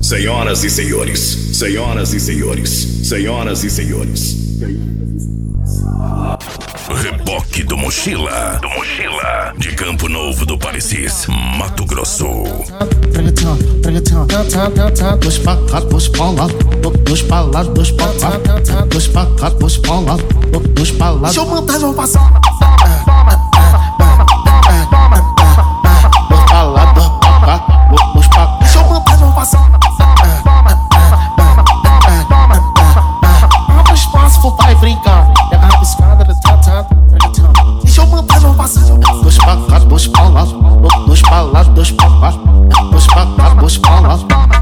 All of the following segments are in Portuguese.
Senhoras e senhores, senhoras e senhores, senhoras e senhores. Reboque do Mochila, de Campo Novo do Parecis, Mato Grosso. Dois pra cá, dois pra lá, dois pra lá, dois pra cá, dois pra cá, dois pra lá, dois pra lá. Deixa eu mandar, vou passar. Dois pra lá, dois pra cá, dois pra cá. Deixa eu mandar, vou passar. Abre espaço, for vai brincar. Pega a rabiscada, deixa eu mandar, vou passar. Dois pra cá, dois pra lá, dois pra lá, dois pra cá, dois pra cá, dois pra lá.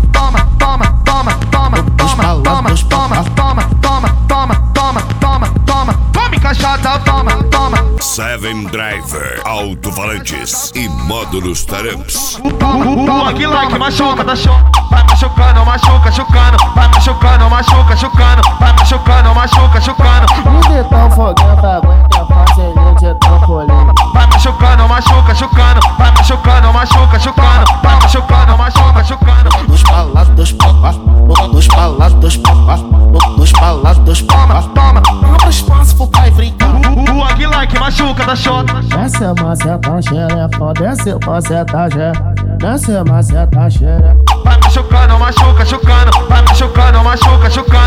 Seven Driver, alto-falantes e módulos taramps. Aqui like machuca, tá show. Vai machucando, machuca, chucando. Vai machucando, machuca, chucando. Vai machucando, machuca, chucando. De tão foguento, aguenta a parceria de tão polêmica. Vai machucando, machuca, chucando. Vai machucando, machuca, chucando. Vai machucando, machuca, chucando. Dois pra lá, dois pra cá, dois pra lá, dois pra cá, dois pra lá, dois pra cá. Abre espaço, for vai brincar. Aqui like machuca, tá show. Desce a maceta xereca, desce a maceta xereca, desce a maceta xereca. Vai machucando, machuca, chucando. Vai machucando, machuca, chucando.